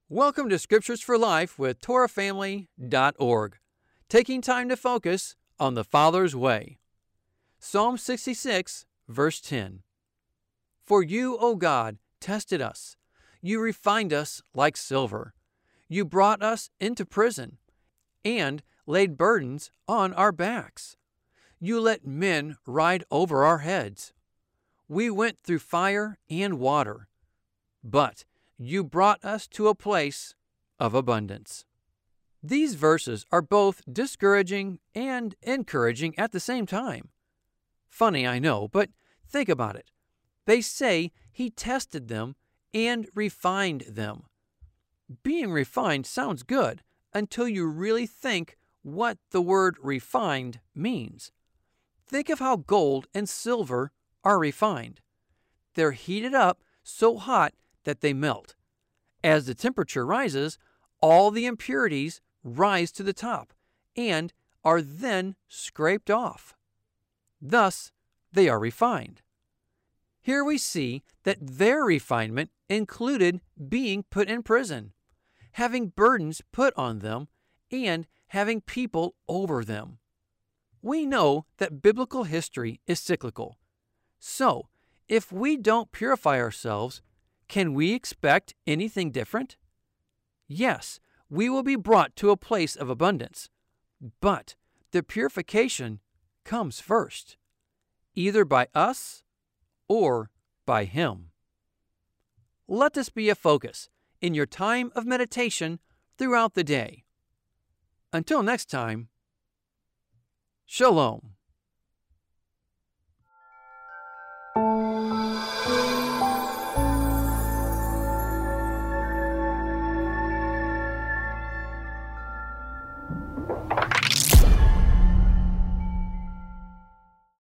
Welcome to Scriptures for Life with TorahFamily.org, taking time to focus on the Father's way. Psalm 66, verse 10. For you, O God, tested us. You refined us like silver. You brought us into prison and laid burdens on our backs. You let men ride over our heads. We went through fire and water, but you brought us to a place of abundance. These verses are both discouraging and encouraging at the same time. Funny, I know, but think about it. They say he tested them and refined them. Being refined sounds good until you really think what the word refined means. Think of how gold and silver are refined. They're heated up so hot that they melt. As the temperature rises, all the impurities rise to the top and are then scraped off. Thus, they are refined. Here we see that their refinement included being put in prison, having burdens put on them, and having people over them. We know that biblical history is cyclical. So, if we don't purify ourselves, can we expect anything different? Yes, we will be brought to a place of abundance, but the purification comes first, either by us or by Him. Let this be a focus in your time of meditation throughout the day. Until next time, Shalom.